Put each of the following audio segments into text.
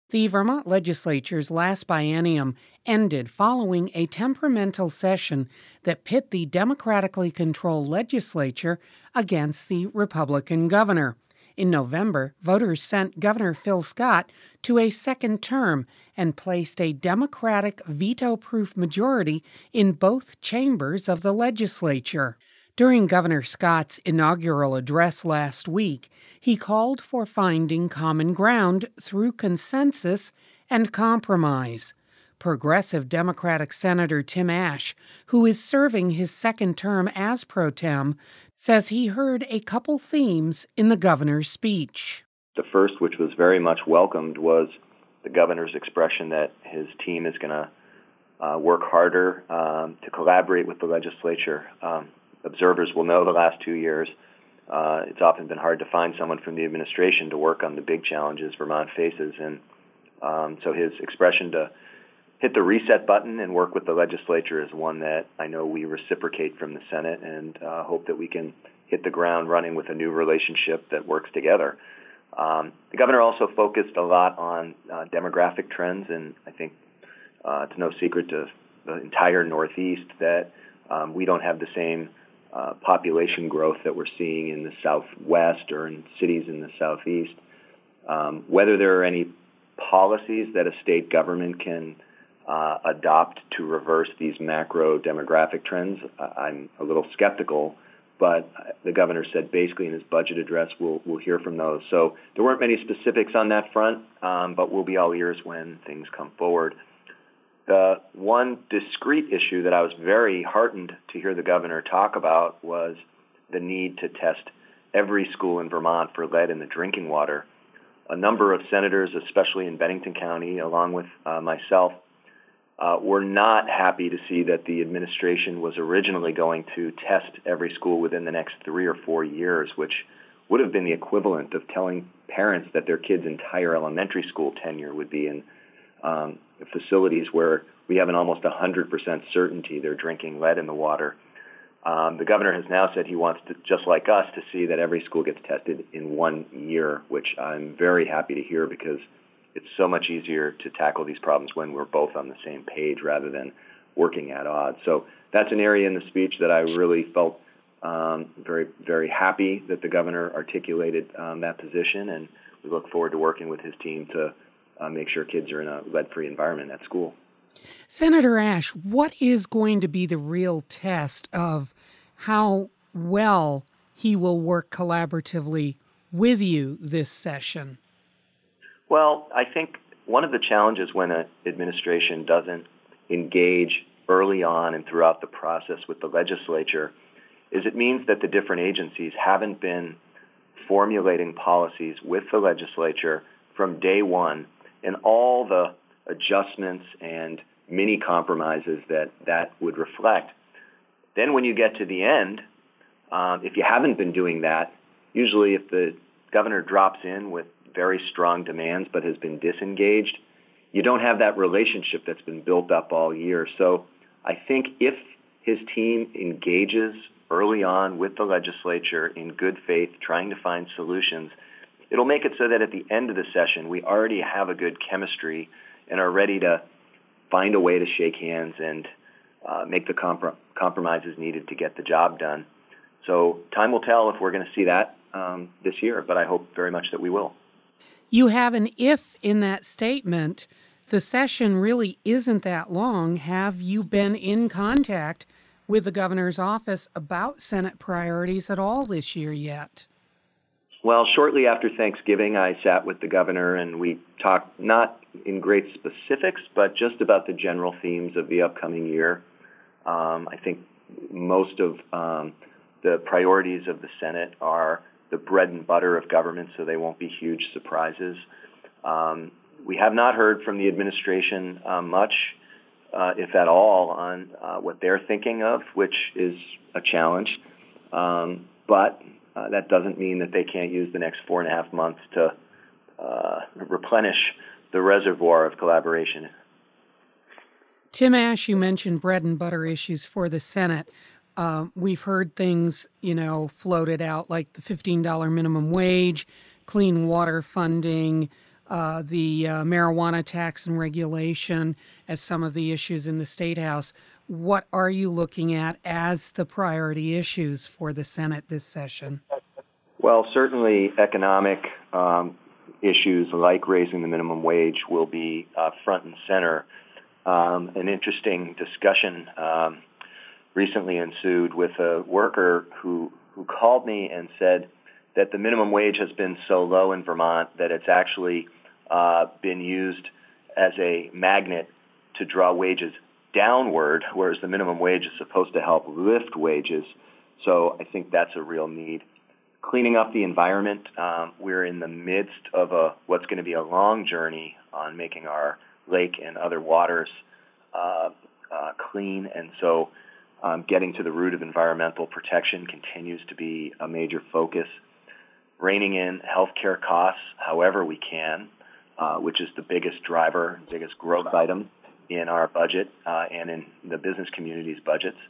The Vermont legislature's last biennium ended following a temperamental session that pit the democratically controlled legislature against the Republican governor. In November, voters sent Governor Phil Scott to a second term and placed a Democratic veto-proof majority in both chambers of the legislature. During Governor Scott's inaugural address last week, he called for finding common ground through consensus and compromise. Progressive Democratic Senator Tim Ashe, who is serving his second term as pro tem, says he heard a couple themes in the governor's speech. The first, which was very much welcomed, was the governor's expression that his team is going to work harder to collaborate with the legislature. Observers will know the last 2 years, it's often been hard to find someone from the administration to work on the big challenges Vermont faces. And so his expression to hit the reset button and work with the legislature is one that I know we reciprocate from the Senate, and hope that we can hit the ground running with a new relationship that works together. The governor also focused a lot on demographic trends, and I think it's no secret to the entire Northeast that we don't have the same population growth that we're seeing in the Southwest or in cities in the Southeast. Whether there are any policies that a state government can adopt to reverse these macro demographic trends, I'm a little skeptical, but the governor said basically in his budget address we'll hear from those. So there weren't many specifics on that front, but we'll be all ears when things come forward. The one discrete issue that I was very heartened to hear the governor talk about was the need to test every school in Vermont for lead in the drinking water. A number of senators, especially in Bennington County, along with myself, were not happy to see that the administration was originally going to test every school within the next 3 or 4 years, which would have been the equivalent of telling parents that their kids' entire elementary school tenure would be in facilities where we have an almost 100% certainty they're drinking lead in the water. The governor has now said he wants to, just like us, to see that every school gets tested in 1 year, which I'm very happy to hear because it's so much easier to tackle these problems when we're both on the same page rather than working at odds. So that's an area in the speech that I really felt very, very happy that the governor articulated that position, and we look forward to working with his team to make sure kids are in a lead-free environment at school. Senator Ashe, what is going to be the real test of how well he will work collaboratively with you this session? Well, I think one of the challenges when an administration doesn't engage early on and throughout the process with the legislature is it means that the different agencies haven't been formulating policies with the legislature from day one, and all the adjustments and mini compromises that would reflect. Then when you get to the end, if you haven't been doing that, usually if the governor drops in with very strong demands but has been disengaged, you don't have that relationship that's been built up all year. So I think if his team engages early on with the legislature in good faith, trying to find solutions, it'll make it so that at the end of the session, we already have a good chemistry and are ready to find a way to shake hands and make the compromises needed to get the job done. So time will tell if we're going to see that this year, but I hope very much that we will. You have an if in that statement. The session really isn't that long. Have you been in contact with the governor's office about Senate priorities at all this year yet? Well, shortly after Thanksgiving, I sat with the governor and we talked not in great specifics, but just about the general themes of the upcoming year. I think most of the priorities of the Senate are the bread and butter of government, so they won't be huge surprises. We have not heard from the administration much, if at all, on what they're thinking of, which is a challenge. But that doesn't mean that they can't use the next 4.5 months to replenish the reservoir of collaboration. Tim Ashe, you mentioned bread and butter issues for the Senate. We've heard things, floated out like the $15 minimum wage, clean water funding, the marijuana tax and regulation as some of the issues in the State House. What are you looking at as the priority issues for the Senate this session? Well, certainly economic issues like raising the minimum wage will be front and center. An interesting discussion recently ensued with a worker who called me and said that the minimum wage has been so low in Vermont that it's actually been used as a magnet to draw wages downward, whereas the minimum wage is supposed to help lift wages. So I think that's a real need. Cleaning up the environment, we're in the midst of what's going to be a long journey on making our lake and other waters clean, and so getting to the root of environmental protection continues to be a major focus. Reining in healthcare costs however we can, which is the biggest driver, biggest growth item in our budget and in the business community's budgets.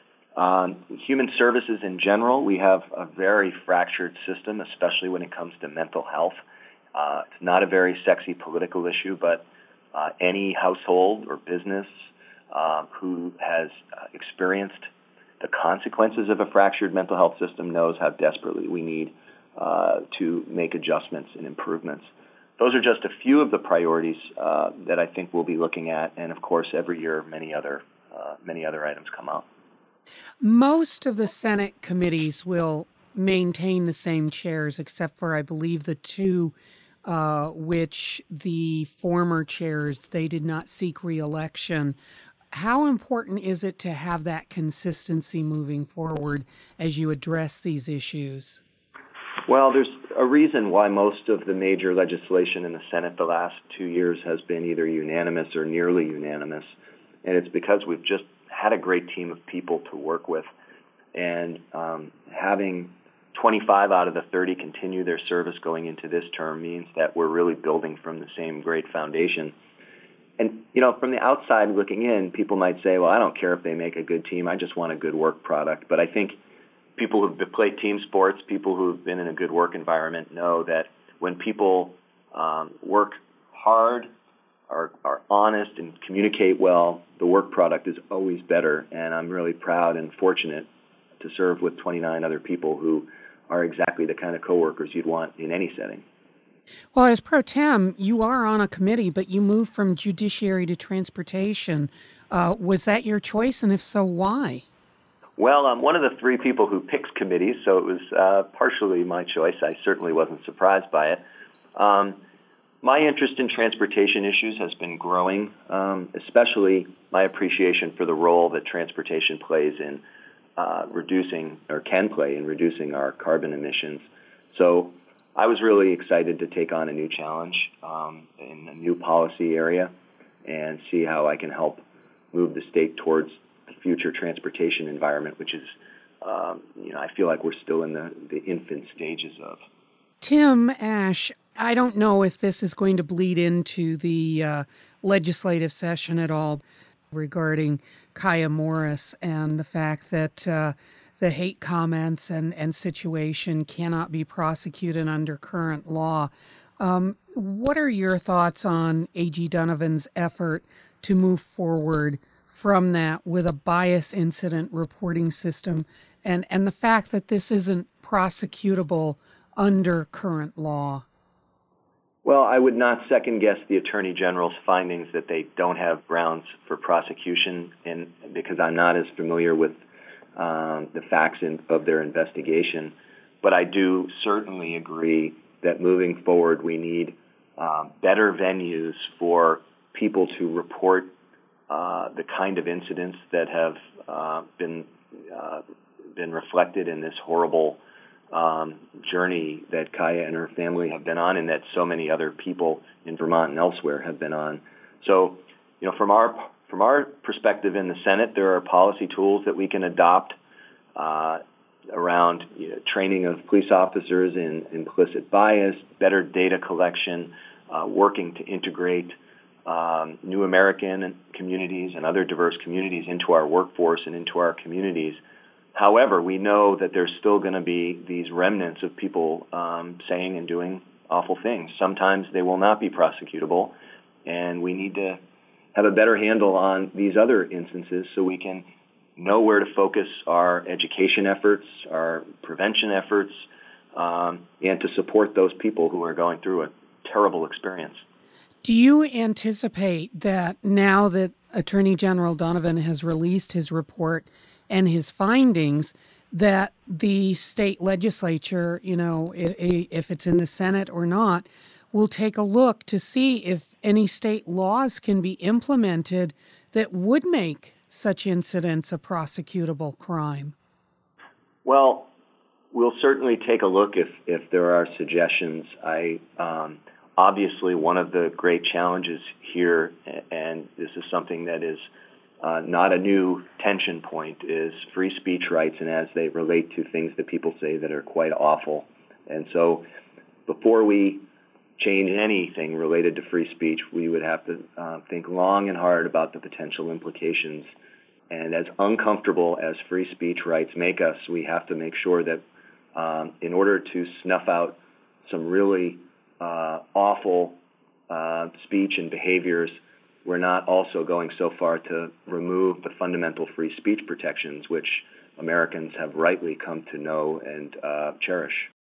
Human services in general, we have a very fractured system, especially when it comes to mental health. It's not a very sexy political issue, but any household or business who has experienced the consequences of a fractured mental health system knows how desperately we need to make adjustments and improvements. Those are just a few of the priorities that I think we'll be looking at, and of course, every year many other items come out. Most of the Senate committees will maintain the same chairs, except for, I believe, the two which the former chairs, they did not seek re-election. How important is it to have that consistency moving forward as you address these issues? Well, there's a reason why most of the major legislation in the Senate the last 2 years has been either unanimous or nearly unanimous, and it's because we've just had a great team of people to work with, and having 25 out of the 30 continue their service going into this term means that we're really building from the same great foundation. And, from the outside looking in, people might say, well, I don't care if they make a good team, I just want a good work product. But I think people who've played team sports, people who've been in a good work environment know that when people work hard, are honest, and communicate well, the work product is always better. And I'm really proud and fortunate to serve with 29 other people who are exactly the kind of coworkers you'd want in any setting. Well, as pro tem, you are on a committee, but you moved from judiciary to transportation. Was that your choice, and if so, why? Well, I'm one of the three people who picks committees, so it was partially my choice. I certainly wasn't surprised by it. My interest in transportation issues has been growing, especially my appreciation for the role that transportation plays in can play in reducing our carbon emissions. So I was really excited to take on a new challenge in a new policy area and see how I can help move the state towards the future transportation environment, which is, I feel like we're still in the infant stages of. Tim Ash, I don't know if this is going to bleed into the legislative session at all regarding Kaya Morris and the fact that the hate comments and situation cannot be prosecuted under current law. What are your thoughts on A.G. Donovan's effort to move forward from that with a bias incident reporting system and the fact that this isn't prosecutable under current law? Well, I would not second-guess the Attorney General's findings that they don't have grounds for prosecution, and because I'm not as familiar with the facts of their investigation. But I do certainly agree that moving forward, we need better venues for people to report the kind of incidents that have been reflected in this horrible journey that Kaya and her family have been on, and that so many other people in Vermont and elsewhere have been on. So, from our perspective in the Senate, there are policy tools that we can adopt around training of police officers in implicit bias, better data collection, working to integrate New American communities and other diverse communities into our workforce and into our communities. However, we know that there's still going to be these remnants of people saying and doing awful things. Sometimes they will not be prosecutable, and we need to have a better handle on these other instances so we can know where to focus our education efforts, our prevention efforts, and to support those people who are going through a terrible experience. Do you anticipate that now that Attorney General Donovan has released his report and his findings, that the state legislature, if it's in the Senate or not, will take a look to see if any state laws can be implemented that would make such incidents a prosecutable crime? Well, we'll certainly take a look if there are suggestions. Obviously, one of the great challenges here, and this is something that is not a new tension point, is free speech rights and as they relate to things that people say that are quite awful. And so before we change anything related to free speech, we would have to think long and hard about the potential implications. And as uncomfortable as free speech rights make us, we have to make sure that in order to snuff out some really awful speech and behaviors, we're not also going so far to remove the fundamental free speech protections which Americans have rightly come to know and cherish.